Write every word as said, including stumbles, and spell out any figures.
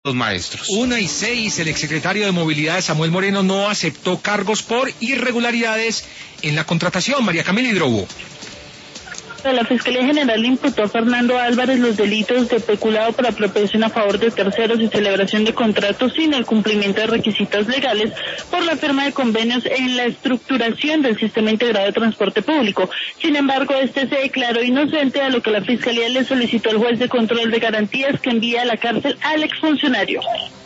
los maestros. Una y seis, el exsecretario de Movilidad Samuel Moreno no aceptó cargos por irregularidades en la contratación. María Camila Hidrobo. La Fiscalía General le imputó a Fernando Álvarez los delitos de peculado por apropiación a favor de terceros y celebración de contratos sin el cumplimiento de requisitos legales por la firma de convenios en la estructuración del sistema integrado de transporte público. Sin embargo, este se declaró inocente, a lo que la Fiscalía le solicitó al juez de control de garantías que envía a la cárcel al exfuncionario.